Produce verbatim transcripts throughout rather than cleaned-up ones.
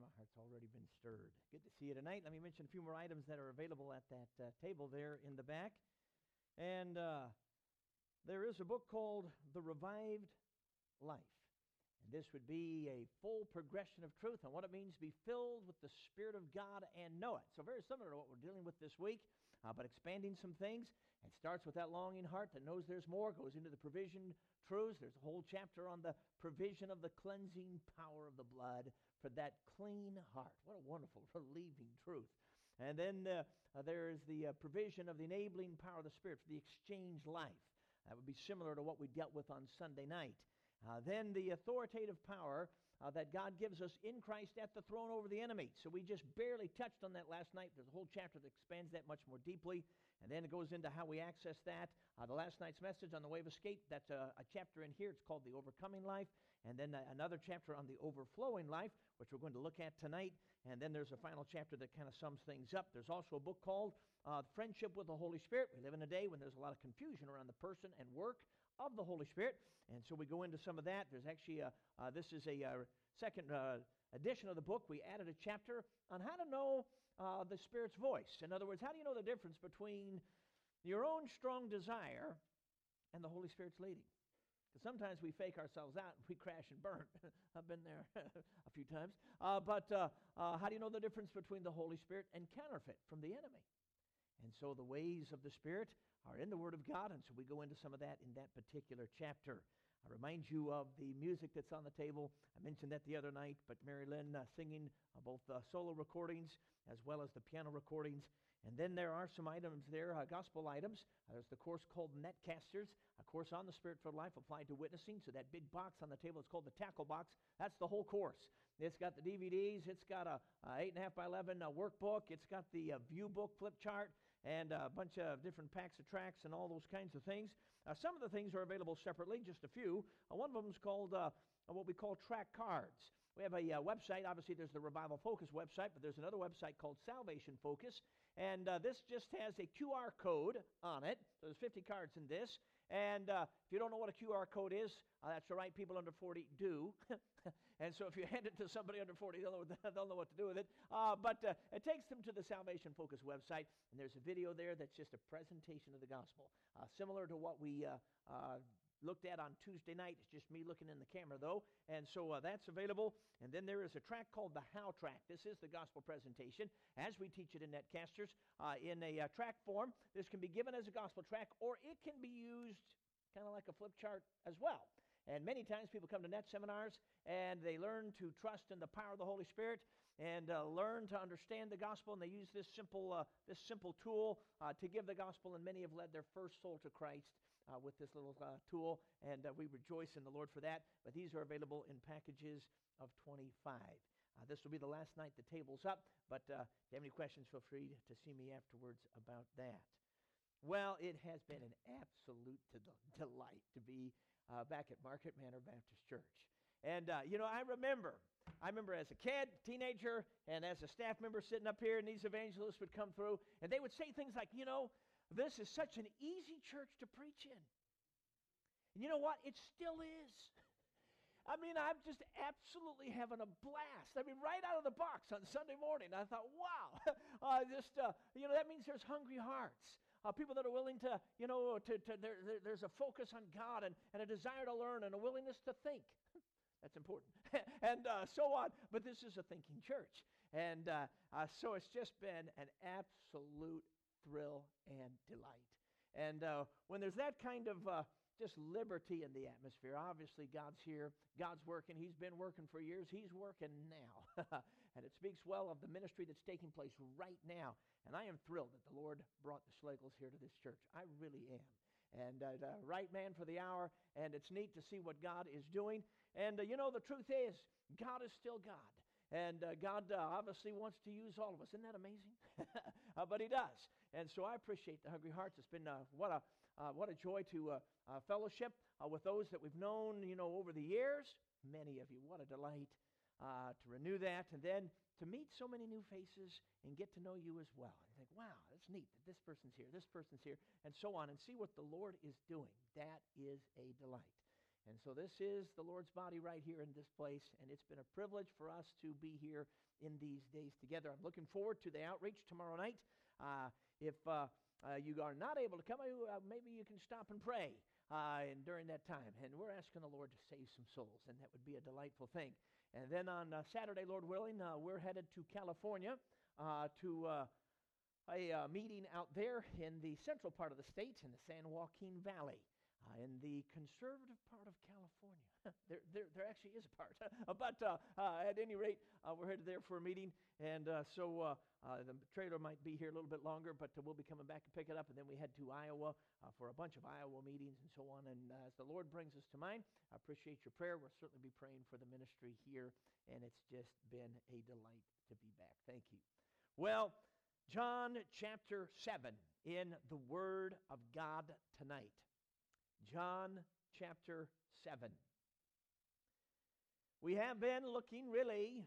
my heart's already been stirred. Good to see you tonight. Let me mention a few more items that are available at that uh, table there in the back. And uh, there is a book called The Revived Life. And this would be a full progression of truth on what it means to be filled with the Spirit of God and know it. So very similar to what we're dealing with this week, uh, but expanding some things. It starts with that longing heart that knows there's more, goes into the provision truths. There's a whole chapter on the provision of the cleansing power of the blood for that clean heart. What a wonderful, relieving truth. And then uh, uh, there is the uh, provision of the enabling power of the Spirit for the exchange life. That would be similar to what we dealt with on Sunday night. Uh, then the authoritative power uh, that God gives us in Christ at the throne over the enemy. So we just barely touched on that last night. There's a whole chapter that expands that much more deeply. And then it goes into how we access that. Uh, the last night's message on the way of escape, that's a, a chapter in here. It's called the overcoming life. And then another chapter on the overflowing life, which we're going to look at tonight. And then there's a final chapter that kind of sums things up. There's also a book called uh, Friendship with the Holy Spirit. We live in a day when there's a lot of confusion around the person and work of the Holy Spirit, and so we go into some of that. There's actually a, uh, this is a uh, second uh, edition of the book. We added a chapter on how to know uh, the Spirit's voice. In other words, how do you know the difference between your own strong desire and the Holy Spirit's leading? Because sometimes we fake ourselves out and we crash and burn. I've been there a few times. Uh, but uh, uh, how do you know the difference between the Holy Spirit and counterfeit from the enemy? And so the ways of the Spirit are in the Word of God, and so we go into some of that in that particular chapter. I remind you of the music that's on the table. I mentioned that the other night, but Mary Lynn uh, singing uh, both uh, solo recordings as well as the piano recordings. And then there are some items there, uh, gospel items. Uh, there's the course called Netcasters, a course on the Spirit-filled life applied to witnessing. So that big box on the table is called the tackle box. That's the whole course. It's got the D V Ds. It's got a, a eight and a half by eleven uh, workbook. It's got the uh, view book flip chart and a bunch of different packs of tracks and all those kinds of things. Uh, some of the things are available separately, just a few. Uh, one of them is called uh, what we call track cards. We have a uh, website. Obviously, there's the Revival Focus website, but there's another website called Salvation Focus. And uh, this just has a Q R code on it. So there's fifty cards in this. And uh, if you don't know what a Q R code is, uh, that's all right. People under forty do. And so if you hand it to somebody under forty, they'll know, they'll know what to do with it. Uh, but uh, it takes them to the Salvation Focus website. And there's a video there that's just a presentation of the gospel. Uh, similar to what we uh, uh, looked at on Tuesday night. It's just me looking in the camera, though. And so uh, that's available. And then there is a track called the How Track. This is the gospel presentation, as we teach it in Netcasters, uh, in a uh, track form. This can be given as a gospel track, or it can be used kind of like a flip chart as well. And many times people come to net seminars and they learn to trust in the power of the Holy Spirit and uh, learn to understand the gospel, and they use this simple uh, this simple tool uh, to give the gospel, and many have led their first soul to Christ uh, with this little uh, tool, and uh, we rejoice in the Lord for that. But these are available in packages of twenty-five. Uh, this will be the last night the table's up, but uh, if you have any questions, feel free to see me afterwards about that. Well, it has been an absolute del- delight to be uh, back at Market Manor Baptist Church. And, uh, you know, I remember, I remember as a kid, teenager, and as a staff member sitting up here, and these evangelists would come through, and they would say things like, you know, this is such an easy church to preach in. And you know what? It still is. I mean, I'm just absolutely having a blast. I mean, right out of the box on Sunday morning, I thought, wow, uh, just, uh, you know, that means there's hungry hearts. Uh, people that are willing to, you know, to, to there, there, there's a focus on God and, and a desire to learn and a willingness to think. That's important. and uh, so on. But this is a thinking church. And uh, uh, so it's just been an absolute thrill and delight. And uh, when there's that kind of uh, just liberty in the atmosphere, obviously God's here. God's working. He's been working for years. He's working now. And it speaks well of the ministry that's taking place right now. And I am thrilled that the Lord brought the Schlegels here to this church. I really am. And uh, the right man for the hour, and it's neat to see what God is doing. And uh, you know, the truth is, God is still God. And uh, God uh, obviously wants to use all of us. Isn't that amazing? uh, but He does. And so I appreciate the hungry hearts. It's been uh, what a uh, what a joy to uh, uh, fellowship uh, with those that we've known, you know, over the years. Many of you, what a delight uh, to renew that, and then to meet so many new faces and get to know you as well. And you think, wow, that's neat that this person's here, this person's here, and so on, and see what the Lord is doing. That is a delight. And so this is the Lord's body right here in this place, and it's been a privilege for us to be here in these days together. I'm looking forward to the outreach tomorrow night. Uh, if uh, uh, you are not able to come, uh, maybe you can stop and pray uh, and during that time. And we're asking the Lord to save some souls, and that would be a delightful thing. And then on uh, Saturday, Lord willing, uh, we're headed to California uh, to uh, a uh, meeting out there in the central part of the state in the San Joaquin Valley. Uh, in the conservative part of California. there, there, there actually is a part. but uh, uh, at any rate, uh, we're headed there for a meeting. And uh, so uh, uh, the trailer might be here a little bit longer, but uh, we'll be coming back to pick it up. And then we head to Iowa uh, for a bunch of Iowa meetings and so on. And uh, as the Lord brings us to mind, I appreciate your prayer. We'll certainly be praying for the ministry here. And it's just been a delight to be back. Thank you. Well, John chapter seven in the Word of God tonight. John chapter seven. We have been looking really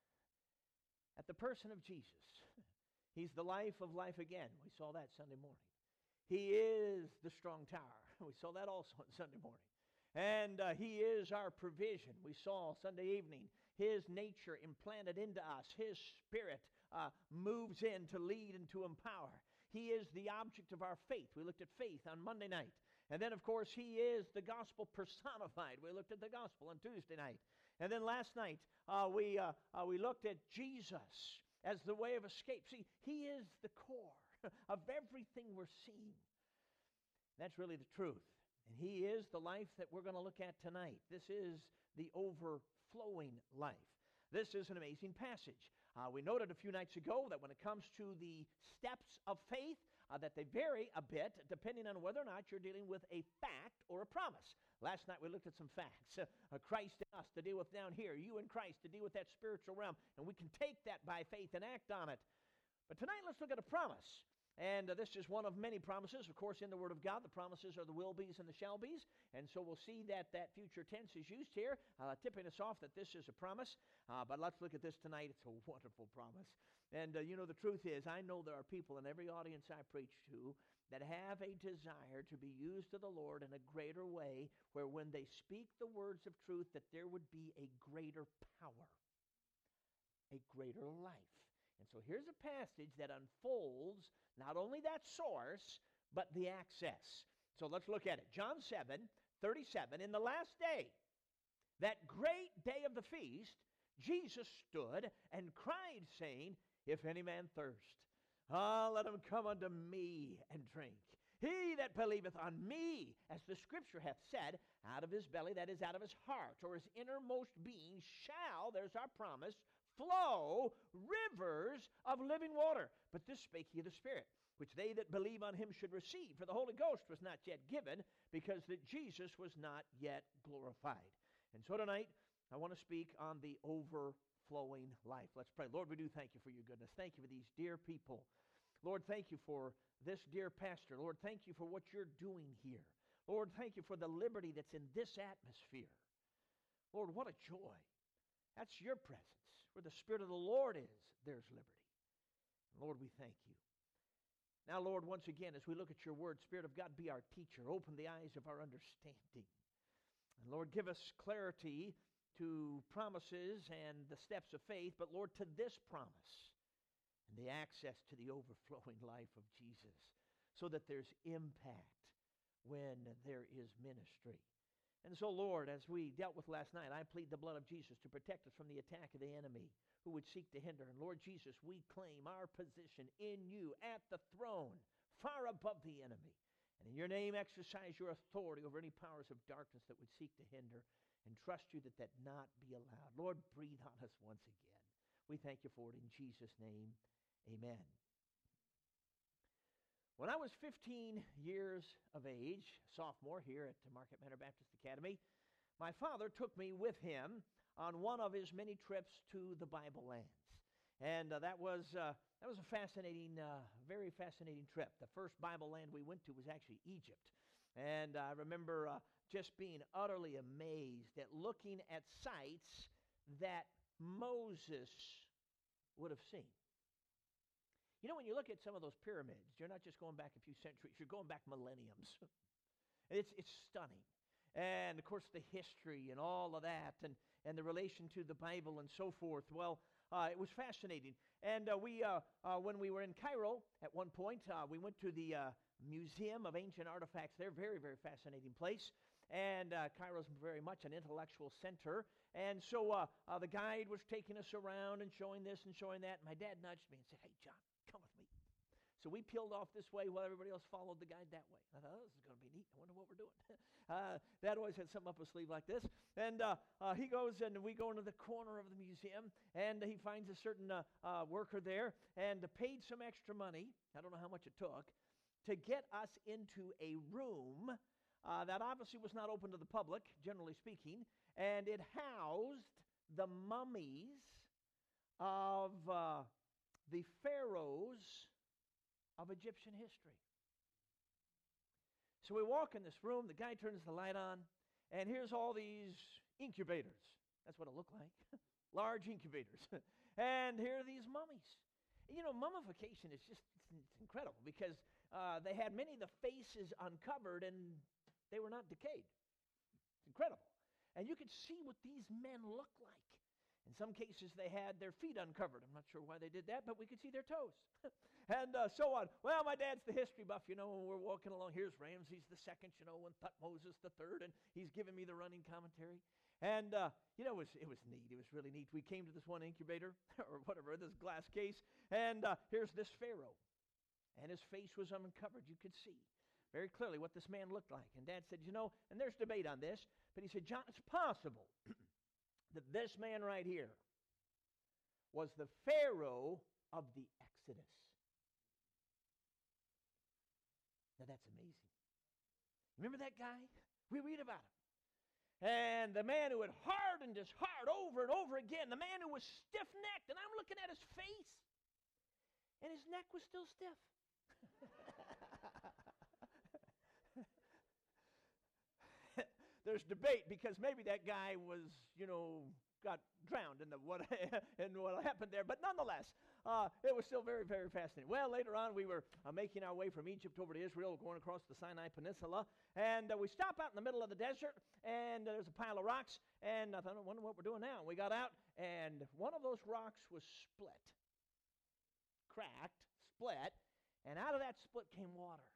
at the person of Jesus. He's the life of life again. We saw that Sunday morning. He is the strong tower. We saw that also on Sunday morning. And uh, he is our provision. We saw Sunday evening his nature implanted into us. His spirit uh, moves in to lead and to empower. He is the object of our faith. We looked at faith on Monday night. And then, of course, he is the gospel personified. We looked at the gospel on Tuesday night. And then last night, uh, we, uh, uh, we looked at Jesus as the way of escape. See, he is the core of everything we're seeing. That's really the truth. And he is the life that we're going to look at tonight. This is the overflowing life. This is an amazing passage. Uh, we noted a few nights ago that when it comes to the steps of faith, Uh, that they vary a bit depending on whether or not you're dealing with a fact or a promise. Last night we looked at some facts. Uh, uh, Christ in us to deal with down here. You in Christ to deal with that spiritual realm. And we can take that by faith and act on it. But tonight let's look at a promise. And uh, this is one of many promises. Of course, in the Word of God, the promises are the will be's and the shall be's. And so we'll see that that future tense is used here, uh, tipping us off that this is a promise. Uh, but let's look at this tonight. It's a wonderful promise. And, uh, you know, the truth is, I know there are people in every audience I preach to that have a desire to be used of the Lord in a greater way, where when they speak the words of truth, that there would be a greater power, a greater life. And so here's a passage that unfolds not only that source, but the access. So let's look at it. John seven, thirty-seven. In the last day, that great day of the feast, Jesus stood and cried, saying, If any man thirst, ah, let him come unto me and drink. He that believeth on me, as the Scripture hath said, out of his belly, that is, out of his heart, or his innermost being, shall, there's our promise, flow rivers of living water. But this spake he of the Spirit, which they that believe on him should receive. For the Holy Ghost was not yet given, because that Jesus was not yet glorified. And so tonight, I want to speak on the overflowing life. Let's pray. Lord, we do thank you for your goodness. Thank you for these dear people. Lord, thank you for this dear pastor. Lord, thank you for what you're doing here. Lord, thank you for the liberty that's in this atmosphere. Lord, what a joy. That's your presence. Where the Spirit of the Lord is, there's liberty. Lord, we thank you. Now, Lord, once again, as we look at your word, Spirit of God, be our teacher. Open the eyes of our understanding. And Lord, give us clarity to promises and the steps of faith, but Lord, to this promise and the access to the overflowing life of Jesus, so that there's impact when there is ministry. And so, Lord, as we dealt with last night, I plead the blood of Jesus to protect us from the attack of the enemy who would seek to hinder. And Lord Jesus, we claim our position in you at the throne, far above the enemy. And in your name, exercise your authority over any powers of darkness that would seek to hinder, and trust you that that not be allowed. Lord, breathe on us once again. We thank you for it in Jesus' name. Amen. When I was fifteen years of age, sophomore here at Market Manor Baptist Academy, my father took me with him on one of his many trips to the Bible lands. And uh, that was uh, that was a fascinating, uh, very fascinating trip. The first Bible land we went to was actually Egypt. And I remember uh, just being utterly amazed at looking at sites that Moses would have seen. You know, when you look at some of those pyramids, you're not just going back a few centuries, you're going back millenniums. It's, it's stunning. and of course the history and all of that, and, and the relation to the Bible and so forth. Well, uh, it was fascinating. And uh, we, uh, uh, when we were in Cairo at one point, uh, we went to the uh, Museum of Ancient Artifacts there. Very, very fascinating place. And uh, Cairo's very much an intellectual center. And so uh, uh, the guide was taking us around and showing this and showing that. And my dad nudged me and said, "Hey, John, come with me." So we peeled off this way while everybody else followed the guide that way. I thought, oh, this is going to be neat. I wonder what we're doing. uh, Dad always had something up his sleeve like this. And uh, uh, he goes, and we go into the corner of the museum, and he finds a certain uh, uh, worker there, and paid some extra money, I don't know how much it took, to get us into a room uh, that obviously was not open to the public, generally speaking, and it housed the mummies of uh, the pharaohs of Egyptian history. So we walk in this room, the guy turns the light on, and here's all these incubators. That's what it looked like. Large incubators. And here are these mummies. You know, mummification is just it's incredible because uh, they had many of the faces uncovered and they were not decayed. It's incredible. And you could see what these men looked like. In some cases, they had their feet uncovered. I'm not sure why they did that, but we could see their toes. and uh, so on. Well, my dad's the history buff, you know, when we're walking along. Here's Ramses the second, you know, and Thutmoses the third, and he's giving me the running commentary. And, uh, you know, it was, it was neat. It was really neat. We came to this one incubator, or whatever, this glass case, and uh, here's this pharaoh. And his face was uncovered. You could see very clearly what this man looked like. And Dad said, you know, and there's debate on this, but he said, John, it's possible that this man right here was the Pharaoh of the Exodus. Now that's amazing. Remember that guy? We read about him. And the man who had hardened his heart over and over again, the man who was stiff-necked, and I'm looking at his face, and his neck was still stiff. There's debate because maybe that guy was, you know, got drowned in the what in what happened there. But nonetheless, uh, it was still very, very fascinating. Well, later on, we were uh, making our way from Egypt over to Israel, going across the Sinai Peninsula, and uh, we stop out in the middle of the desert, and uh, there's a pile of rocks, and I thought, I wonder what we're doing now. We got out, and one of those rocks was split, cracked, split, and out of that split came water.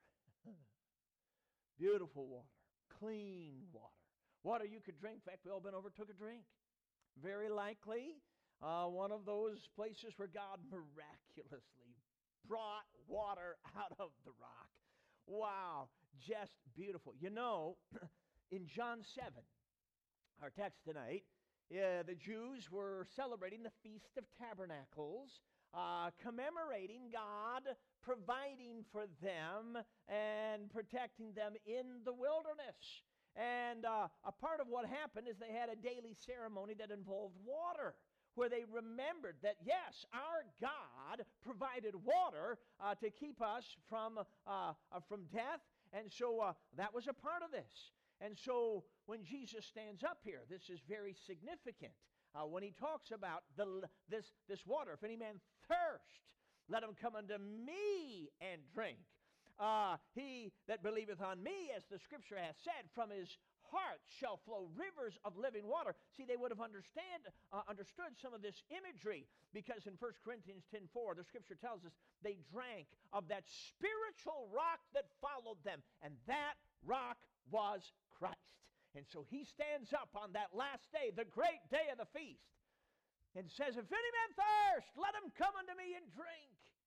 Beautiful water, clean water. Water you could drink. In fact, we all been over, took a drink. Very likely uh, one of those places where God miraculously brought water out of the rock. Wow, just beautiful. You know, in John seven, our text tonight, uh, the Jews were celebrating the Feast of Tabernacles, uh, commemorating God providing for them and protecting them in the wilderness. And uh, a part of what happened is they had a daily ceremony that involved water, where they remembered that, yes, our God provided water uh, to keep us from, uh, uh, from death. And so uh, that was a part of this. And so when Jesus stands up here, this is very significant. Uh, when he talks about the, this, this water, if any man thirst, let him come unto me and drink. Uh, he that believeth on me, as the scripture has said, from his heart shall flow rivers of living water. See, they would have understand, uh, understood some of this imagery, because in First Corinthians ten four, the scripture tells us they drank of that spiritual rock that followed them, and that rock was Christ. And so he stands up on that last day, the great day of the feast, and says, if any man thirst, let him come unto me and drink.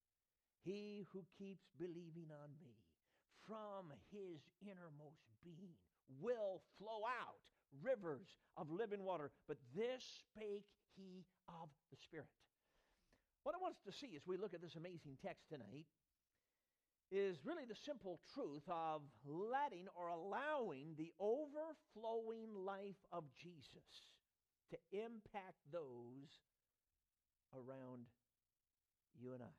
He who keeps believing on me, from his innermost being will flow out rivers of living water. But this spake he of the Spirit. What I want us to see as we look at this amazing text tonight is really the simple truth of letting or allowing the overflowing life of Jesus to impact those around you and I.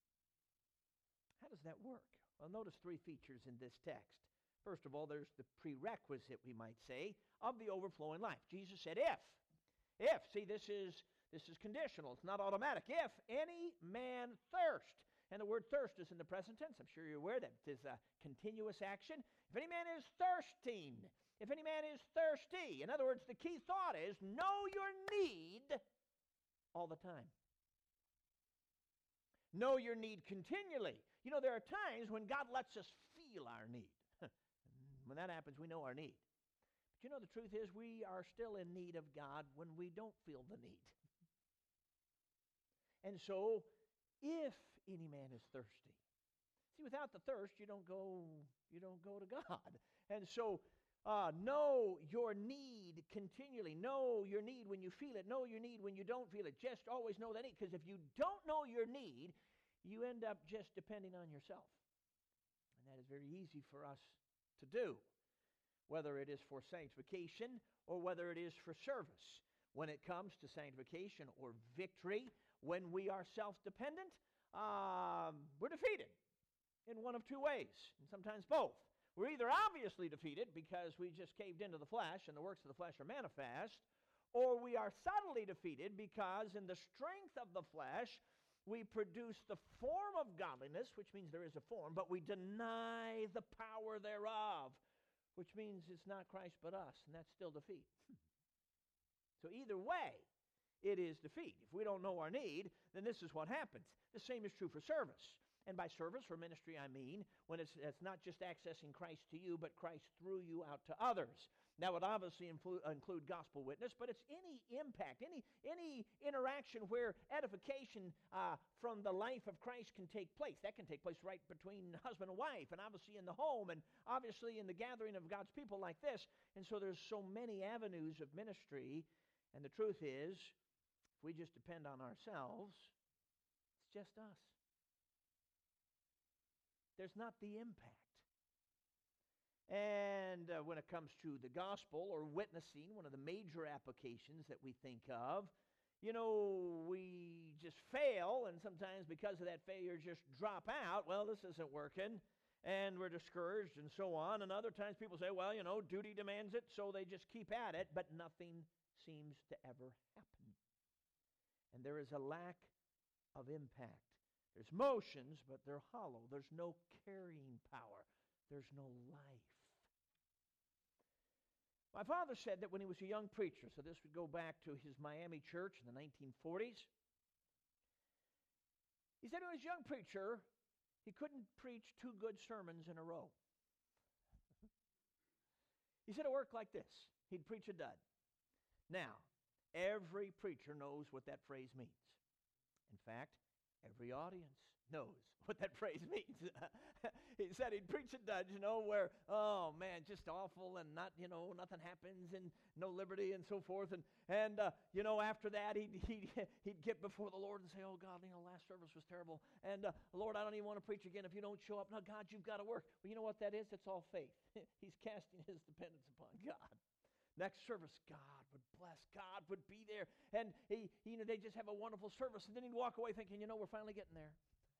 How does that work? Well, notice three features in this text. First of all, there's the prerequisite, we might say, of the overflowing life. Jesus said, if, if, see, this is, this is conditional. It's not automatic. If any man thirst. And the word thirst is in the present tense. I'm sure you're aware that it is a continuous action. If any man is thirsting, if any man is thirsty. In other words, the key thought is know your need all the time. Know your need continually. You know, there are times when God lets us feel our need. When that happens, we know our need. But you know, the truth is we are still in need of God when we don't feel the need. And so, if any man is thirsty. See, without the thirst, you don't go, you don't go to God. And so, uh, know your need continually. Know your need when you feel it. Know your need when you don't feel it. Just always know that need. Because if you don't know your need, you end up just depending on yourself. And that is very easy for us to do, whether it is for sanctification or whether it is for service. When it comes to sanctification or victory, when we are self-dependent, um, we're defeated in one of two ways, and sometimes both. We're either obviously defeated because we just caved into the flesh and the works of the flesh are manifest, or we are subtly defeated because in the strength of the flesh, we produce the form of godliness, which means there is a form, but we deny the power thereof, which means it's not Christ but us, and that's still defeat. So either way, it is defeat. If we don't know our need, then this is what happens. The same is true for service. And by service or ministry, I mean when it's, it's not just accessing Christ to you, but Christ through you out to others. Now, it obviously influ- include gospel witness, but it's any impact, any, any interaction where edification uh, from the life of Christ can take place. That can take place right between husband and wife, and obviously in the home, and obviously in the gathering of God's people like this. And so there's so many avenues of ministry, and the truth is, if we just depend on ourselves, it's just us. There's not the impact. And uh, when it comes to the gospel or witnessing, one of the major applications that we think of, you know, we just fail, and sometimes because of that failure just drop out. Well, this isn't working, and we're discouraged and so on. And other times people say, well, you know, duty demands it, so they just keep at it, but nothing seems to ever happen. And there is a lack of impact. There's motions, but they're hollow. There's no carrying power. There's no life. My father said that when he was a young preacher, so this would go back to his Miami church in the nineteen forties. He said when he was a young preacher, he couldn't preach two good sermons in a row. He said it worked like this. He'd preach a dud. Now, every preacher knows what that phrase means. In fact, every audience knows what that phrase means. He said he'd preach a dud, you know, where, oh, man, just awful and not, you know, nothing happens and no liberty and so forth. And, and uh, you know, after that, he'd, he'd, he'd get before the Lord and say, oh, God, you know, last service was terrible. And, uh, Lord, I don't even want to preach again if you don't show up. No, God, you've got to work. Well, you know what that is? It's all faith. He's casting his dependence upon God. Next service, God would bless. God would be there. And he, he, you know, they just have a wonderful service. And then he'd walk away thinking, you know, we're finally getting there.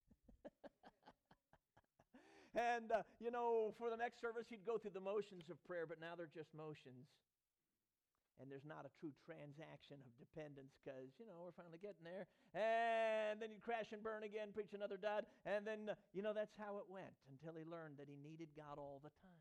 And, uh, you know, for the next service, he'd go through the motions of prayer, but now they're just motions. And there's not a true transaction of dependence because, you know, we're finally getting there. And then he'd crash and burn again, preach another dud. And then, uh, you know, that's how it went until he learned that he needed God all the time.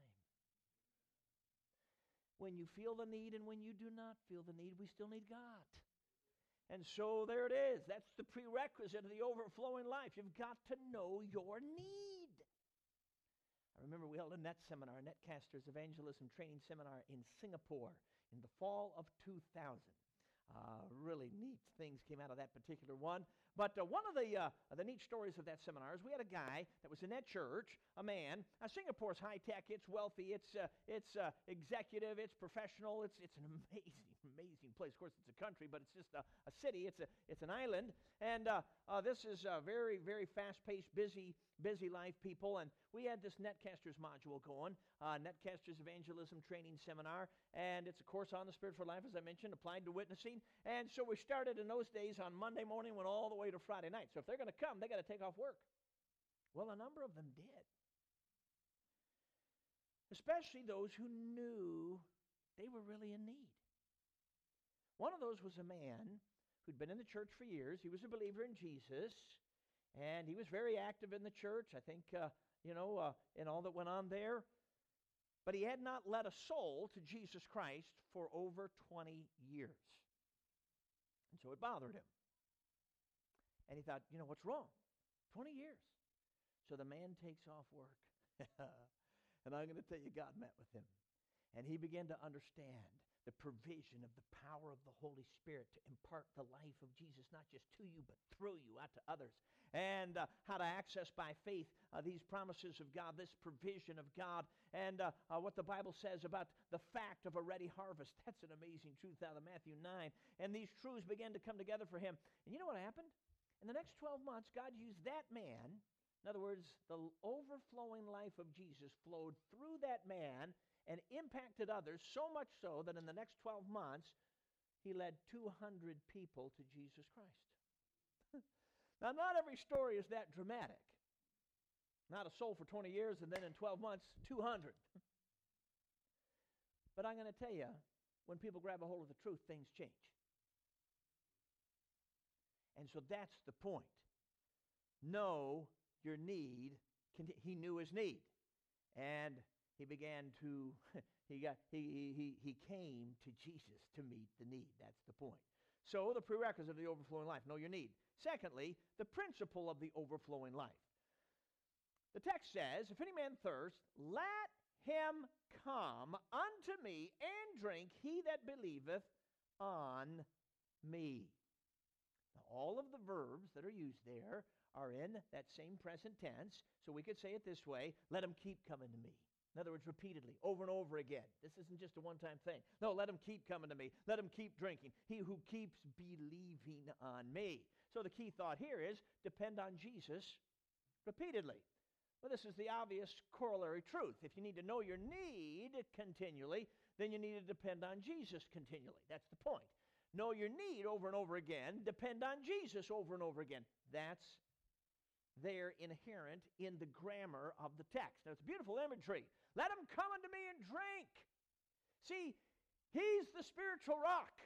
When you feel the need and when you do not feel the need, we still need God. And so there it is. That's the prerequisite of the overflowing life. You've got to know your need. I remember we held a net seminar, a Netcasters Evangelism Training Seminar in Singapore in the fall of two thousand. Uh, really neat things came out of that particular one. But uh, one of the uh, the neat stories of that seminar is we had a guy that was in that church, a man. Uh, Singapore's high tech, it's wealthy, it's uh, it's uh, executive, it's professional, it's it's an amazing, amazing place. Of course, it's a country, but it's just a, a city. It's a it's an island, and uh, uh, this is a very very fast-paced, busy busy life people. And we had this Netcasters module going, uh, Netcasters Evangelism Training Seminar, and it's a course on the Spirit for Life, as I mentioned, applied to witnessing. And so we started in those days on Monday morning, went all the way to Friday night. So if they're going to come, they got to take off work. Well, a number of them did, especially those who knew they were really in need. One of those was a man who'd been in the church for years. He was a believer in Jesus, And he was very active in the church, I think, uh, you know, uh, in all that went on there. But he had not led a soul to Jesus Christ for over twenty years. And so it bothered him. And he thought, you know, what's wrong? twenty years. So the man takes off work. And I'm going to tell you, God met with him. And he began to understand the provision of the power of the Holy Spirit to impart the life of Jesus, not just to you, but through you out to others. And uh, how to access by faith uh, these promises of God, this provision of God, and uh, uh, what the Bible says about the fact of a ready harvest. That's an amazing truth out of Matthew nine. And these truths began to come together for him. And you know what happened? In the next twelve months, God used that man. In other words, the overflowing life of Jesus flowed through that man and impacted others, so much so that in the next twelve months, he led two hundred people to Jesus Christ. Now, not every story is that dramatic. Not a soul for twenty years, and then in twelve months, two hundred. But I'm going to tell you, when people grab a hold of the truth, things change. And so that's the point. Know your need. He knew his need. And he began to, he got, he, he, he came to Jesus to meet the need. That's the point. So the prerequisite of the overflowing life, know your need. Secondly, the principle of the overflowing life. The text says, if any man thirst, let him come unto me and drink, he that believeth on me. Now, all of the verbs that are used there are in that same present tense, so we could say it this way, let him keep coming to me. In other words, repeatedly, over and over again. This isn't just a one-time thing. No, let him keep coming to me. Let him keep drinking. He who keeps believing on me. So the key thought here is depend on Jesus repeatedly. Well, this is the obvious corollary truth. If you need to know your need continually, then you need to depend on Jesus continually. That's the point. Know your need over and over again. Depend on Jesus over and over again. That's there inherent in the grammar of the text. Now, it's beautiful imagery. Let him come unto me and drink. See, he's the spiritual rock.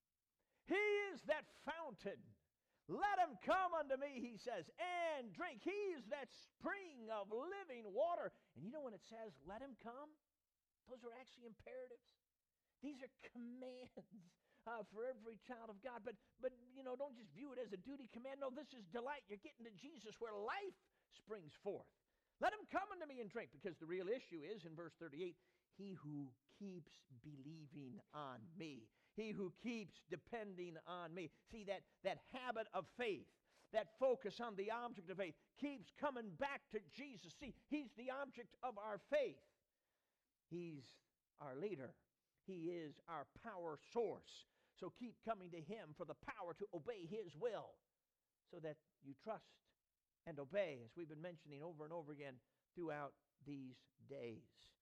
He is that fountain. Let him come unto me, he says, and drink. He's that spring of living water. And you know when it says, let him come? Those are actually imperatives. These are commands uh, for every child of God. But, but, you know, don't just view it as a duty command. No, this is delight. You're getting to Jesus where life springs forth. Let him come unto me and drink, because the real issue is in verse thirty-eight, he who keeps believing on me. He who keeps depending on me. See, that, that habit of faith, that focus on the object of faith, keeps coming back to Jesus. See, he's the object of our faith. He's our leader. He is our power source. So keep coming to him for the power to obey his will, so that you trust and obey, as we've been mentioning over and over again throughout these days.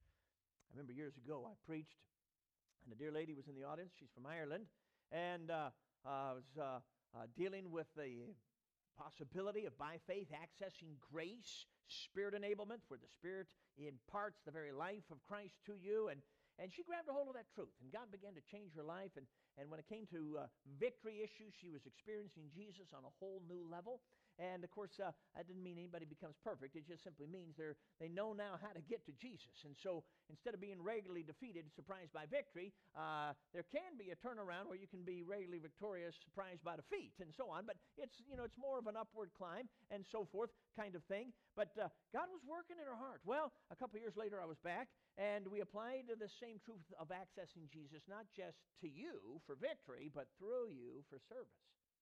I remember years ago I preached, and a dear lady was in the audience. She's from Ireland, and uh, uh, was uh, uh, dealing with the possibility of, by faith, accessing grace, Spirit enablement, where the Spirit imparts the very life of Christ to you. And, and she grabbed a hold of that truth, and God began to change her life. And, and when it came to uh, victory issues, she was experiencing Jesus on a whole new level. And, of course, uh, that didn't mean anybody becomes perfect. It just simply means they're, they know now how to get to Jesus. And so instead of being regularly defeated, surprised by victory, uh, there can be a turnaround where you can be regularly victorious, surprised by defeat, and so on. But it's, you know, it's more of an upward climb and so forth kind of thing. But uh, God was working in her heart. Well, a couple of years later, I was back, and we applied the same truth of accessing Jesus, not just to you for victory, but through you for service.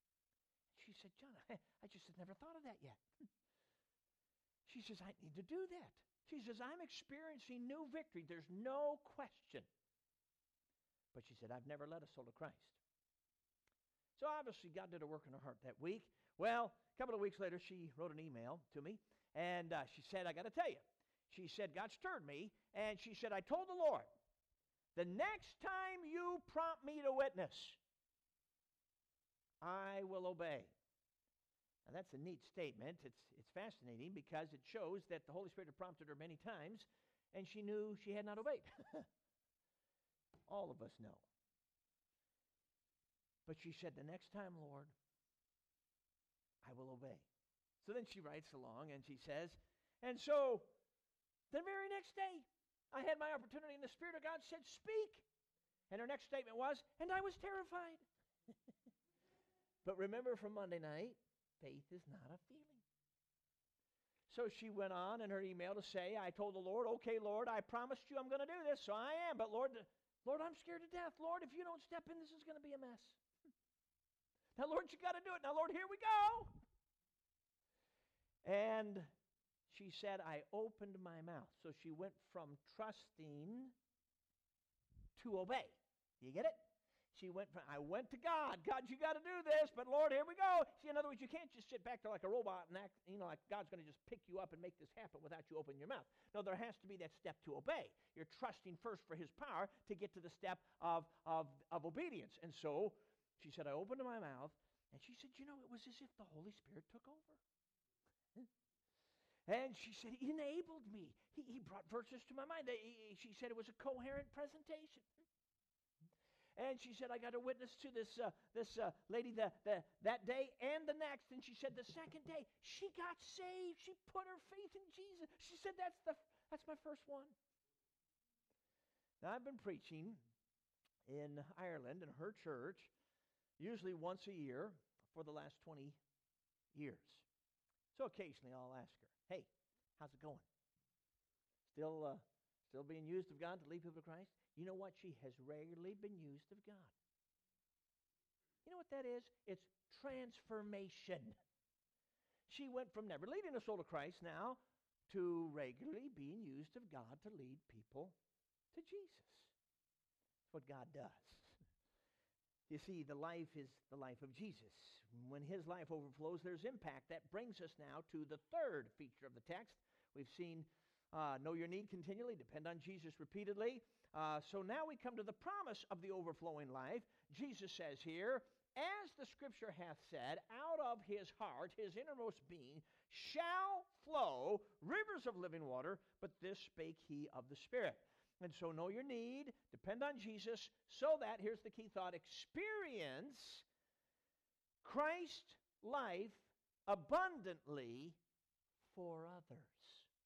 She said, John, I, I just had never thought of that yet. She says, I need to do that. She says, I'm experiencing new victory. There's no question. But she said, I've never led a soul to Christ. So obviously God did a work in her heart that week. Well, a couple of weeks later, she wrote an email to me, and uh, she said, I got to tell you. She said, God stirred me, and she said, I told the Lord, the next time you prompt me to witness, I will obey. Now, that's a neat statement. It's, it's fascinating because it shows that the Holy Spirit had prompted her many times, and she knew she had not obeyed. All of us know. But she said, the next time, Lord, I will obey. So then she writes along and she says, and so the very next day, I had my opportunity and the Spirit of God said, speak. And her next statement was, and I was terrified. But remember from Monday night, faith is not a feeling. So she went on in her email to say, I told the Lord, okay, Lord, I promised you I'm going to do this, so I am. But Lord, Lord, I'm scared to death. Lord, if you don't step in, this is going to be a mess. Now, Lord, you got to do it. Now, Lord, here we go. And she said, I opened my mouth. So she went from trusting to obey. Do you get it? She went from, I went to God. God, you got to do this, but Lord, here we go. See, in other words, you can't just sit back there like a robot and act, you know, like God's going to just pick you up and make this happen without you opening your mouth. No, there has to be that step to obey. You're trusting first for his power to get to the step of, of, of obedience. And so she said, I opened my mouth, and she said, you know, it was as if the Holy Spirit took over. And she said, he enabled me. He, he brought verses to my mind. He, she said it was a coherent presentation. And she said, I got to witness to this uh, this uh, lady the, the, that day and the next. And she said the second day, she got saved. She put her faith in Jesus. She said, that's, the, that's my first one. Now, I've been preaching in Ireland in her church, usually once a year for the last twenty years. So occasionally I'll ask her, hey, how's it going? Still uh, still being used of God to lead people to Christ? You know what? She has rarely been used of God. You know what that is? It's transformation. She went from never leading a soul to Christ now to regularly being used of God to lead people to Jesus. That's what God does. You see, the life is the life of Jesus. When his life overflows, there's impact. That brings us now to the third feature of the text. We've seen uh, know your need continually, depend on Jesus repeatedly. Uh, so now we come to the promise of the overflowing life. Jesus says here, as the scripture hath said, out of his heart, his innermost being, shall flow rivers of living water, but this spake he of the Spirit. And so know your need, depend on Jesus, so that, here's the key thought, experience Christ's life abundantly for others.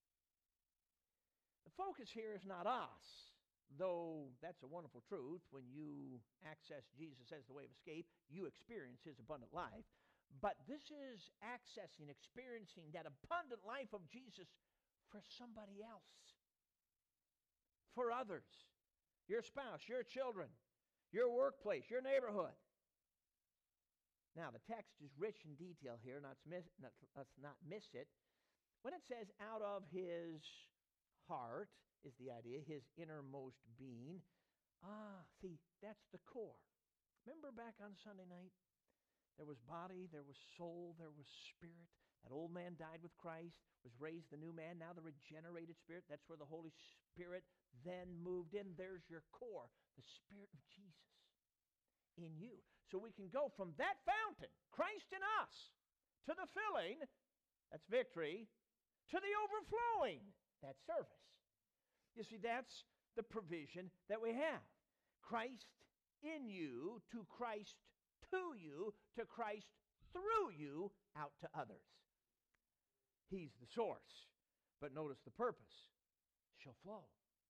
The focus here is not us, though that's a wonderful truth. When you access Jesus as the way of escape, you experience his abundant life. But this is accessing, experiencing that abundant life of Jesus for somebody else. For others, your spouse, your children, your workplace, your neighborhood. Now, the text is rich in detail here. Let's, miss, let's not miss it. When it says out of his heart is the idea, his innermost being. Ah, see, that's the core. Remember back on Sunday night? There was body, there was soul, there was spirit. That old man died with Christ, was raised the new man, now the regenerated spirit. That's where the Holy Spirit then moved in. There's your core, the Spirit of Jesus in you. So we can go from that fountain, Christ in us, to the filling, that's victory, to the overflowing, that's service. You see, that's the provision that we have. Christ in you, to Christ to you, to Christ through you, out to others. He's the source. But notice the purpose. Shall flow.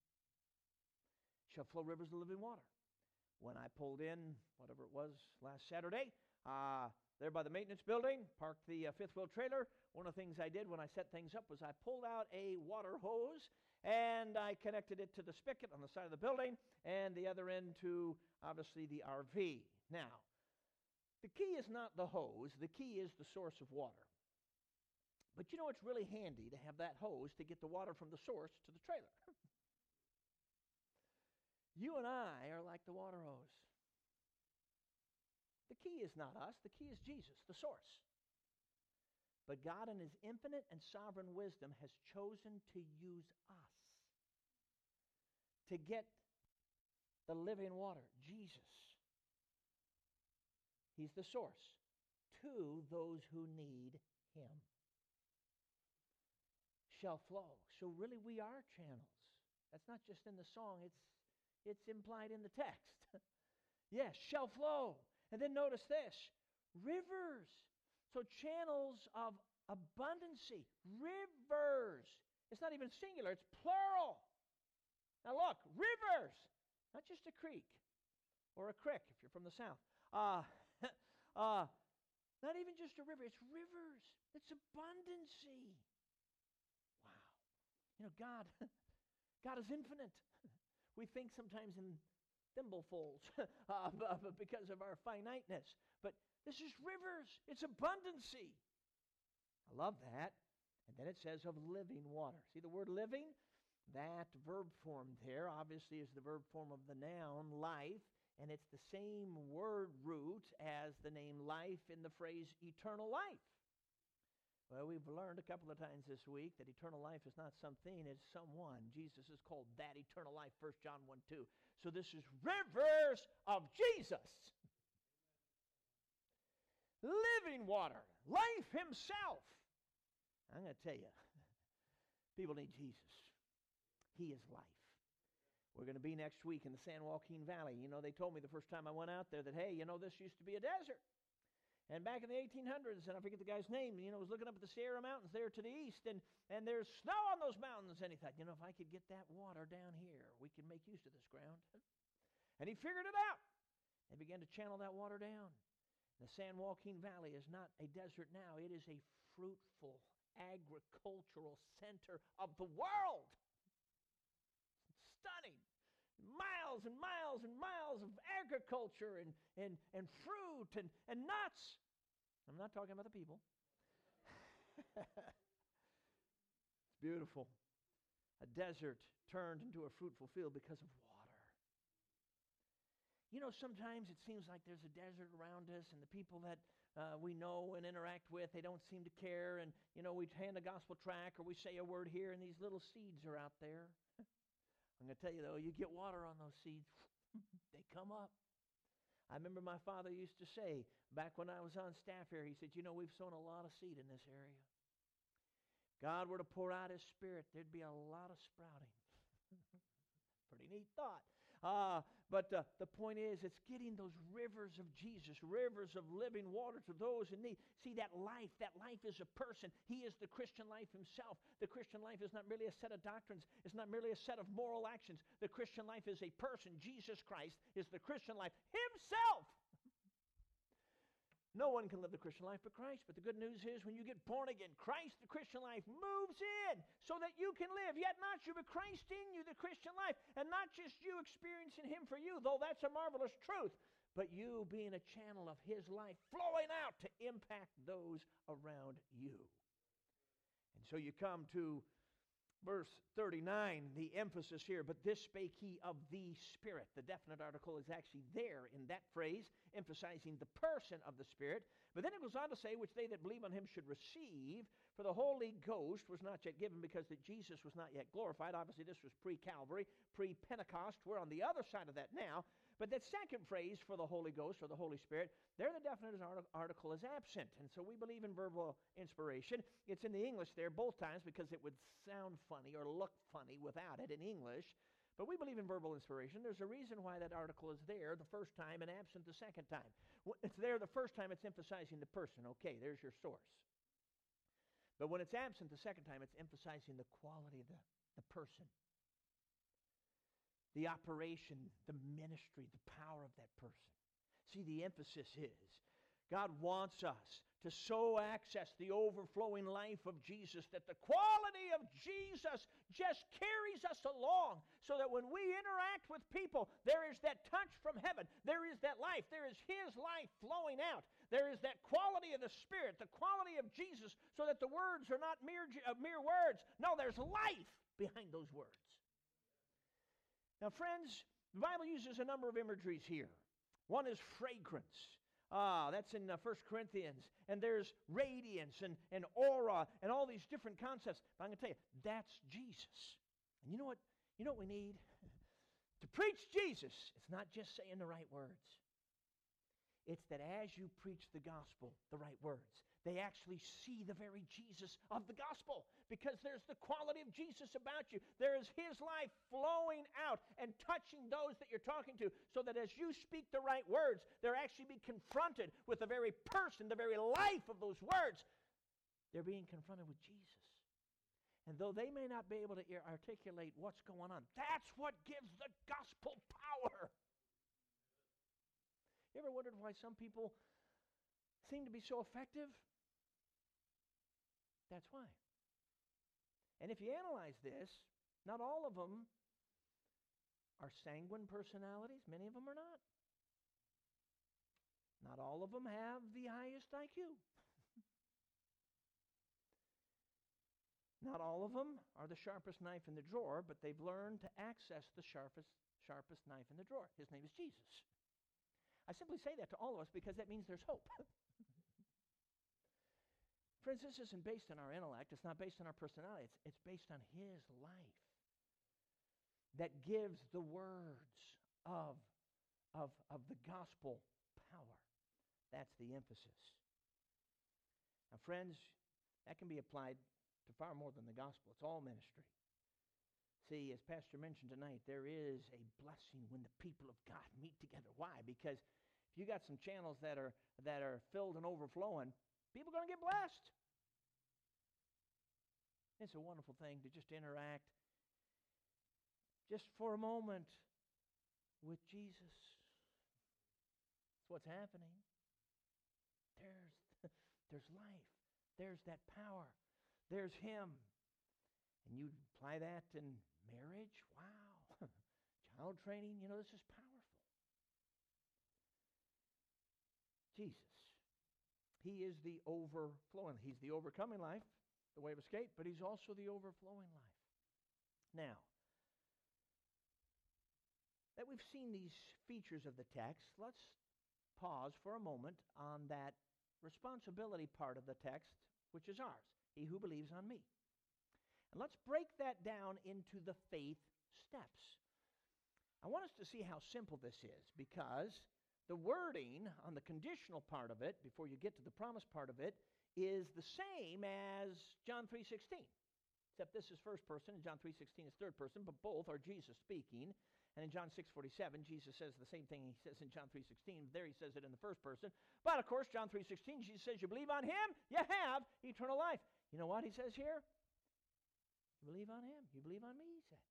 Shall flow rivers of living water. When I pulled in, whatever it was, last Saturday, uh, there by the maintenance building, parked the uh, fifth wheel trailer. One of the things I did when I set things up was I pulled out a water hose and I connected it to the spigot on the side of the building and the other end to, obviously, the R V. Now, the key is not the hose. The key is the source of water. But you know, it's really handy to have that hose to get the water from the source to the trailer. You and I are like the water hose. The key is not us. The key is Jesus, the source. But God in his infinite and sovereign wisdom has chosen to use us to get the living water, Jesus. He's the source to those who need him. Shall flow. So really we are channels. That's not just in the song, it's it's implied in the text. Yes, shall flow. And then notice this, rivers. So channels of abundancy, rivers. It's not even singular, it's plural. Now look, rivers, not just a creek or a crick if you're from the south. Uh, uh, not even just a river, it's rivers. It's abundancy. Wow. You know, God, God is infinite. We think sometimes in thimblefuls uh, because of our finiteness. But this is rivers. It's abundancy. I love that. And then it says of living water. See the word living? That verb form there obviously is the verb form of the noun life. And it's the same word root as the name life in the phrase eternal life. Well, we've learned a couple of times this week that eternal life is not something, it's someone. Jesus is called that eternal life, First John one two. So this is rivers of Jesus. Living water, life himself. I'm going to tell you, people need Jesus. He is life. We're going to be next week in the San Joaquin Valley. You know, they told me the first time I went out there that, hey, you know, this used to be a desert. And back in the eighteen hundreds, and I forget the guy's name, you know, was looking up at the Sierra Mountains there to the east, and, and there's snow on those mountains. And he thought, you know, if I could get that water down here, we could make use of this ground. And he figured it out. They began to channel that water down. The San Joaquin Valley is not a desert now. It is a fruitful agricultural center of the world. Stunning. Miles and miles and miles of agriculture and, and, and fruit and, and nuts. I'm not talking about the people. It's beautiful. A desert turned into a fruitful field because of water. You know, sometimes it seems like there's a desert around us, and the people that uh, we know and interact with, they don't seem to care. And, you know, we hand a gospel tract or we say a word here, and these little seeds are out there. I'm going to tell you, though, you get water on those seeds, they come up. I remember my father used to say, back when I was on staff here, he said, you know, we've sown a lot of seed in this area. God were to pour out his Spirit, there'd be a lot of sprouting. Pretty neat thought. Uh, but uh, the point is, it's getting those rivers of Jesus, rivers of living water to those in need. See, that life, that life is a person. He is the Christian life himself. The Christian life is not merely a set of doctrines. It's not merely a set of moral actions. The Christian life is a person. Jesus Christ is the Christian life himself. No one can live the Christian life but Christ. But the good news is when you get born again, Christ, the Christian life, moves in so that you can live. Yet not you, but Christ in you, the Christian life. And not just you experiencing him for you, though that's a marvelous truth, but you being a channel of his life flowing out to impact those around you. And so you come to verse thirty-nine, the emphasis here, but this spake he of the Spirit. The definite article is actually there in that phrase, emphasizing the person of the Spirit. But then it goes on to say, which they that believe on him should receive, for the Holy Ghost was not yet given because that Jesus was not yet glorified. Obviously, this was pre-Calvary, pre-Pentecost. We're on the other side of that now. But that second phrase for the Holy Ghost or the Holy Spirit, there the definite article is absent. And so we believe in verbal inspiration. It's in the English there both times because it would sound funny or look funny without it in English. But we believe in verbal inspiration. There's a reason why that article is there the first time and absent the second time. It's there the first time, it's emphasizing the person. Okay, there's your source. But when it's absent the second time, it's emphasizing the quality of the, the person. The operation, the ministry, the power of that person. See, the emphasis is God wants us to so access the overflowing life of Jesus that the quality of Jesus just carries us along so that when we interact with people, there is that touch from heaven. There is that life. There is his life flowing out. There is that quality of the Spirit, the quality of Jesus, so that the words are not mere, uh, mere words. No, there's life behind those words. Now, friends, the Bible uses a number of imageries here. One is fragrance. Ah, that's in uh, First Corinthians. And there's radiance and, and aura and all these different concepts. But I'm going to tell you, that's Jesus. And you know what? You know what we need? To preach Jesus, it's not just saying the right words. It's that as you preach the gospel, the right words, they actually see the very Jesus of the gospel, because there's the quality of Jesus about you. There is His life flowing out and touching those that you're talking to, so that as you speak the right words, they're actually being confronted with the very person, the very life of those words. They're being confronted with Jesus. And though they may not be able to articulate what's going on, that's what gives the gospel power. You ever wondered why some people seem to be so effective? That's why. And if you analyze this, not all of them are sanguine personalities. Many of them are not. Not all of them have the highest I Q. Not all of them are the sharpest knife in the drawer, but they've learned to access the sharpest, sharpest knife in the drawer. His name is Jesus. I simply say that to all of us because that means there's hope. Friends, this isn't based on our intellect. It's not based on our personality. It's, it's based on His life that gives the words of, of, of the gospel power. That's the emphasis. Now, friends, that can be applied to far more than the gospel. It's all ministry. See, as Pastor mentioned tonight, there is a blessing when the people of God meet together. Why? Because if you got some channels that are that are filled and overflowing, people are going to get blessed. It's a wonderful thing to just interact just for a moment with Jesus. That's what's happening. There's, there's life. There's that power. There's Him. And you apply that in marriage. Wow. Child training. You know, this is powerful. Jesus. He is the overflowing. He's the overcoming life, the way of escape, but He's also the overflowing life. Now, that we've seen these features of the text, let's pause for a moment on that responsibility part of the text, which is ours, he who believes on me. And let's break that down into the faith steps. I want us to see how simple this is, because the wording on the conditional part of it, before you get to the promise part of it, is the same as John three sixteen. Except this is first person, and John three sixteen is third person, but both are Jesus speaking. And in John six forty-seven, Jesus says the same thing he says in John three sixteen. There he says it in the first person. But of course, John three sixteen, Jesus says, you believe on Him, you have eternal life. You know what he says here? You believe on Him, you believe on me, he said.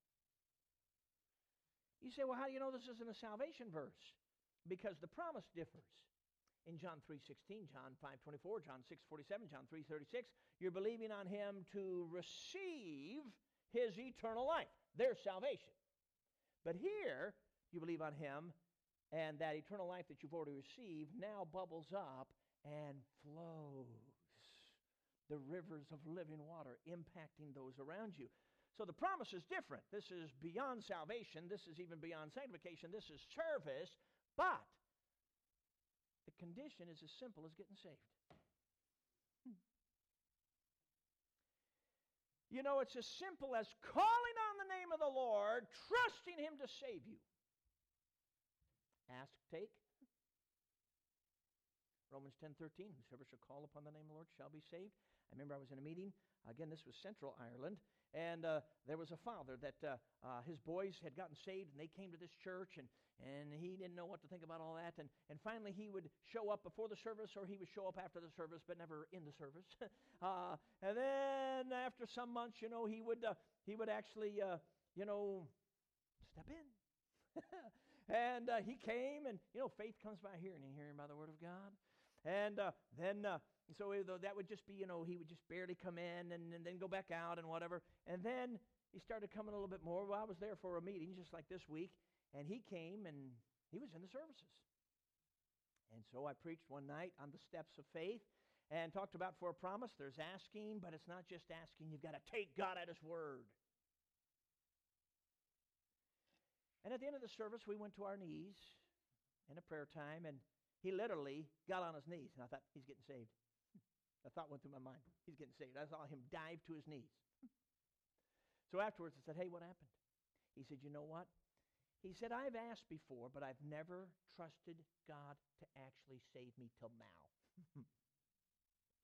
You say, well, how do you know this isn't a salvation verse? Because the promise differs. In John three sixteen, John five twenty-four, John six forty-seven, John three thirty-six, you're believing on Him to receive His eternal life. There's salvation. But here, you believe on Him, and that eternal life that you've already received now bubbles up and flows. The rivers of living water impacting those around you. So the promise is different. This is beyond salvation. This is even beyond sanctification. This is service. But the condition is as simple as getting saved. Hmm. You know, it's as simple as calling on the name of the Lord, trusting Him to save you. Ask, take. Romans ten thirteen, whosoever shall call upon the name of the Lord shall be saved. I remember I was in a meeting. Again, this was Central Ireland. And uh, there was a father that uh, uh, his boys had gotten saved, and they came to this church, and, and he didn't know what to think about all that. And, and finally, he would show up before the service, or he would show up after the service, but never in the service. uh, and then after some months, you know, he would uh, he would actually, uh, you know, step in. and uh, he came, and, you know, faith comes by hearing, and hearing by the word of God. And uh, then... Uh, So that would just be, you know, he would just barely come in and, and then go back out and whatever. And then he started coming a little bit more. Well, I was there for a meeting just like this week, and he came and he was in the services. And so I preached one night on the steps of faith and talked about for a promise. There's asking, but it's not just asking. You've got to take God at His word. And at the end of the service, we went to our knees in a prayer time, and he literally got on his knees. And I thought, he's getting saved. A thought went through my mind. He's getting saved. I saw him dive to his knees. So afterwards, I said, hey, what happened? He said, you know what? He said, I've asked before, but I've never trusted God to actually save me till now.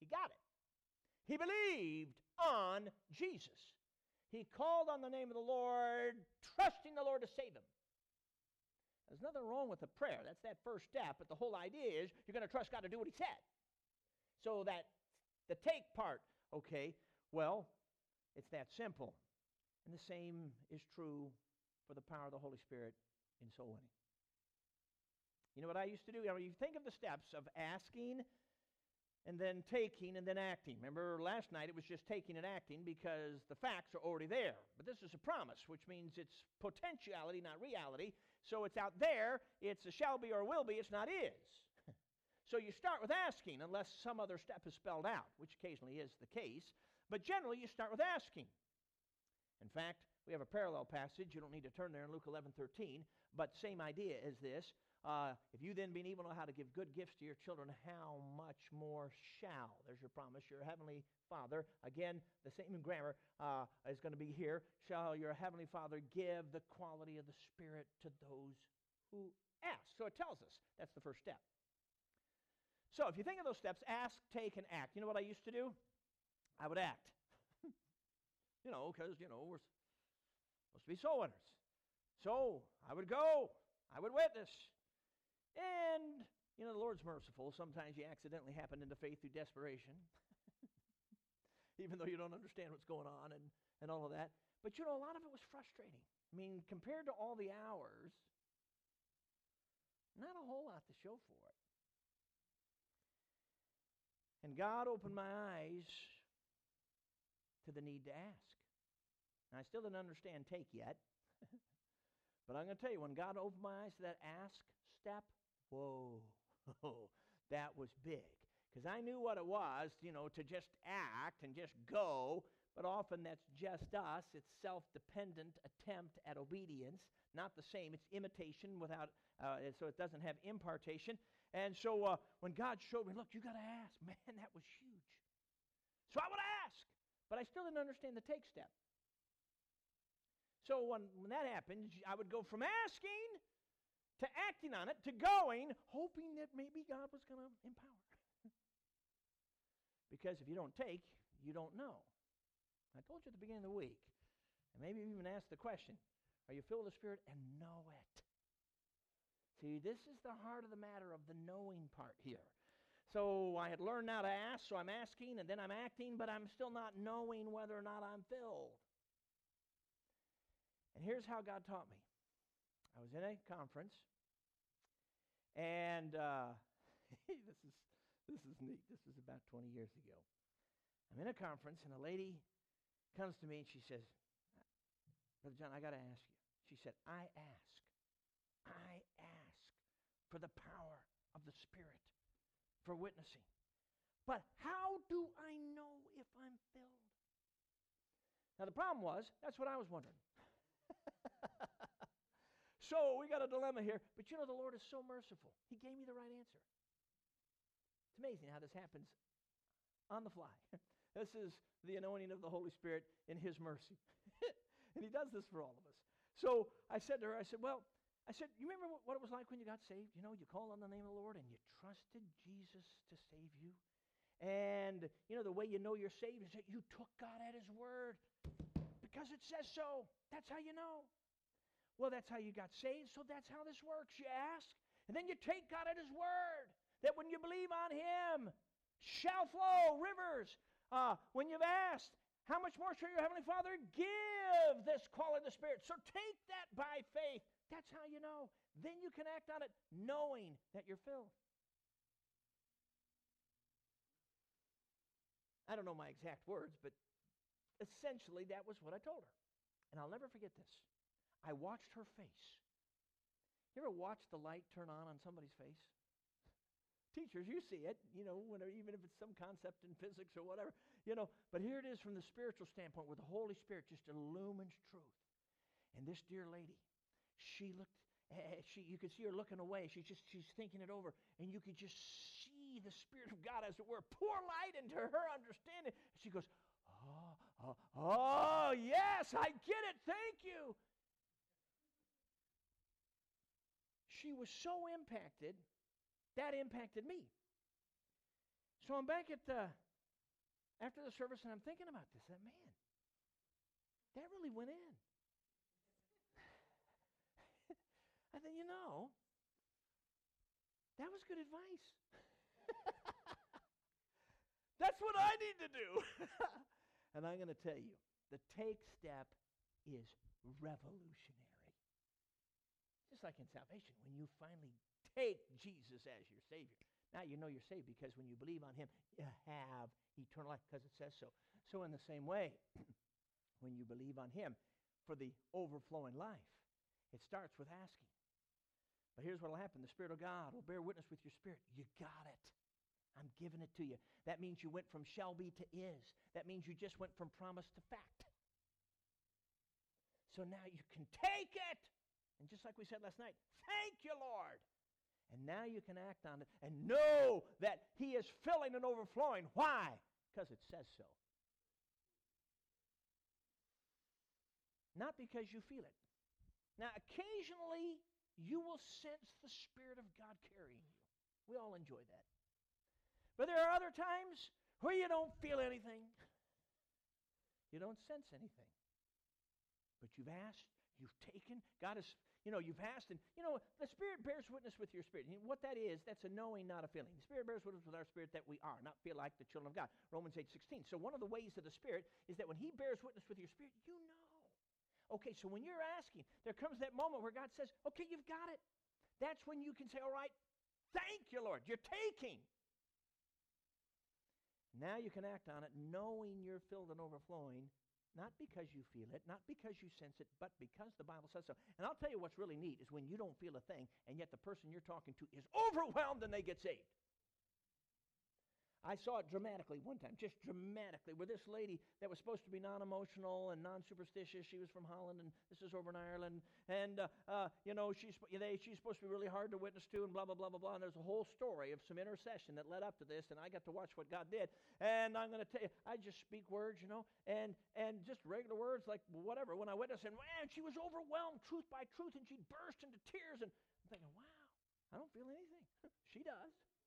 He got it. He believed on Jesus. He called on the name of the Lord, trusting the Lord to save him. There's nothing wrong with the prayer. That's that first step. But the whole idea is you're going to trust God to do what he said. So that the take part, okay, well, it's that simple. And the same is true for the power of the Holy Spirit in soul winning. You know what I used to do? You think of the steps of asking and then taking and then acting. Remember last night it was just taking and acting because the facts are already there. But this is a promise, which means it's potentiality, not reality. So it's out there. It's a shall be or will be. It's not is. So you start with asking unless some other step is spelled out, which occasionally is the case. But generally you start with asking. In fact, we have a parallel passage. You don't need to turn there in Luke eleven thirteen. But same idea as this. Uh, if you then being able to know how to give good gifts to your children, how much more shall, there's your promise, your heavenly Father, again, the same grammar uh, is going to be here, shall your heavenly Father give the quality of the Spirit to those who ask. So it tells us that's the first step. So if you think of those steps, ask, take, and act. You know what I used to do? I would act. you know, because, you know, we're supposed to be soul winners. So I would go. I would witness. And, you know, the Lord's merciful. Sometimes you accidentally happen into faith through desperation, even though you don't understand what's going on and, and all of that. But, you know, a lot of it was frustrating. I mean, compared to all the hours, not a whole lot to show for it. And God opened my eyes to the need to ask. Now, I still didn't understand take yet. But I'm going to tell you, when God opened my eyes to that ask step, whoa, that was big. Because I knew what it was, you know, to just act and just go. But often that's just us. It's self-dependent attempt at obedience. Not the same. It's imitation without, uh, so it doesn't have impartation. And so uh, when God showed me, look, you got to ask. Man, that was huge. So I would ask. But I still didn't understand the take step. So when, when that happened, I would go from asking to acting on it to going, hoping that maybe God was going to empower. Because if you don't take, you don't know. I told you at the beginning of the week, and maybe even asked the question, are you filled with the Spirit? And know it. See, this is the heart of the matter of the knowing part here. So I had learned now to ask, so I'm asking, and then I'm acting, but I'm still not knowing whether or not I'm filled. And here's how God taught me. I was in a conference, and uh, this is this is neat. This is about twenty years ago. I'm in a conference, and a lady comes to me, and she says, Brother John, I got to ask you. She said, I ask, I ask for the power of the Spirit for witnessing. But how do I know if I'm filled? Now, the problem was, that's what I was wondering. So we got a dilemma here, but you know the Lord is so merciful. He gave me the right answer. It's amazing how this happens on the fly. This is the anointing of the Holy Spirit in His mercy. And He does this for all of us. So I said to her, I said, well, I said, you remember what it was like when you got saved? You know, you called on the name of the Lord and you trusted Jesus to save you. And, you know, the way you know you're saved is that you took God at His word because it says so. That's how you know. Well, that's how you got saved, so that's how this works. You ask, and then you take God at His word, that when you believe on Him, shall flow rivers. Uh, when you've asked, how much more shall your Heavenly Father give this quality of the Spirit? So take that by faith. That's how you know. Then you can act on it knowing that you're filled. I don't know my exact words, but essentially that was what I told her. And I'll never forget this. I watched her face. You ever watch the light turn on on somebody's face? Teachers, you see it, you know, whenever, even if it's some concept in physics or whatever, you know. But here it is from the spiritual standpoint where the Holy Spirit just illumines truth. And this dear lady, she looked, uh, she you could see her looking away. She's just, she's thinking it over. And you could just see the Spirit of God, as it were, pour light into her understanding. She goes, oh, oh, oh, yes, I get it. Thank you. She was so impacted, that impacted me. So I'm back at uh, after the service, and I'm thinking about this, that man, that really went in. I think, you know, that was good advice. That's what I need to do. And I'm going to tell you, the take step is revolutionary. Just like in salvation, when you finally take Jesus as your Savior. Now you know you're saved because when you believe on Him, you have eternal life because it says so. So in the same way, when you believe on Him for the overflowing life, it starts with asking. But here's what will happen. The Spirit of God will bear witness with your spirit. You got it. I'm giving it to you. That means you went from shall be to is. That means you just went from promise to fact. So now you can take it. And just like we said last night, thank you, Lord. And now you can act on it and know that He is filling and overflowing. Why? Because it says so. Not because you feel it. Now, occasionally, you will sense the Spirit of God carrying you. We all enjoy that. But there are other times where you don't feel anything. You don't sense anything. But you've asked, you've taken, God has, you know, you've asked, and, you know, the Spirit bears witness with your spirit. And what that is, that's a knowing, not a feeling. The Spirit bears witness with our spirit that we are, not feel like the children of God. Romans eight sixteen. So one of the ways of the Spirit is that when He bears witness with your spirit, you know. Okay, so when you're asking, there comes that moment where God says, okay, you've got it. That's when you can say, all right, thank you, Lord. You're taking. Now you can act on it knowing you're filled and overflowing, not because you feel it, not because you sense it, but because the Bible says so. And I'll tell you what's really neat is when you don't feel a thing, and yet the person you're talking to is overwhelmed and they get saved. I saw it dramatically one time, just dramatically, where this lady that was supposed to be non-emotional and non-superstitious, she was from Holland, and this is over in Ireland, and, uh, uh, you know, she's, they, she's supposed to be really hard to witness to, and blah, blah, blah, blah, blah, and there's a whole story of some intercession that led up to this, and I got to watch what God did, and I'm going to tell you, I just speak words, you know, and, and just regular words, like whatever, when I witnessed, and man, she was overwhelmed, truth by truth, and she burst into tears, and I'm thinking, wow, I don't feel anything. She does.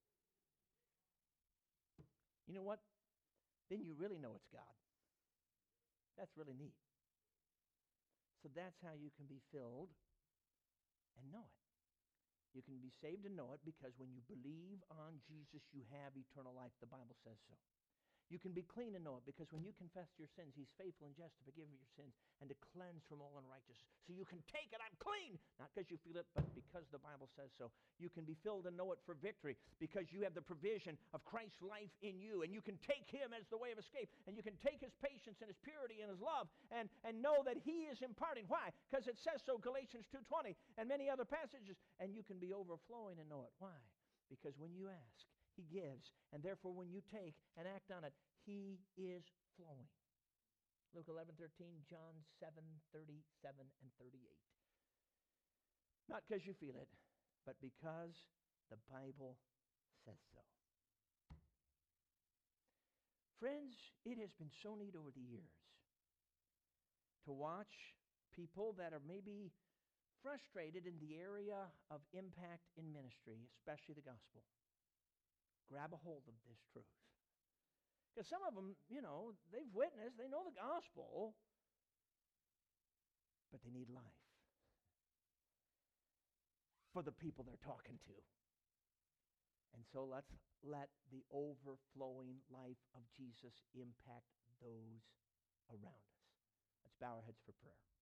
You know what? Then you really know it's God. That's really neat. So that's how you can be filled and know it. You can be saved and know it because when you believe on Jesus, you have eternal life. The Bible says so. You can be clean and know it because when you confess your sins, He's faithful and just to forgive your sins and to cleanse from all unrighteousness. So you can take it, I'm clean, not because you feel it, but because the Bible says so. You can be filled and know it for victory because you have the provision of Christ's life in you, and you can take Him as the way of escape, and you can take His patience and His purity and His love and, and know that He is imparting. Why? Because it says so, Galatians two twenty, and many other passages, and you can be overflowing and know it. Why? Because when you ask, He gives, and therefore when you take and act on it, He is flowing. Luke eleven thirteen, John seven thirty-seven and thirty-eight. Not because you feel it, but because the Bible says so. Friends, it has been so neat over the years to watch people that are maybe frustrated in the area of impact in ministry, especially the gospel, grab a hold of this truth. Because some of them, you know, they've witnessed, they know the gospel, but they need life for the people they're talking to. And so let's let the overflowing life of Jesus impact those around us. Let's bow our heads for prayer.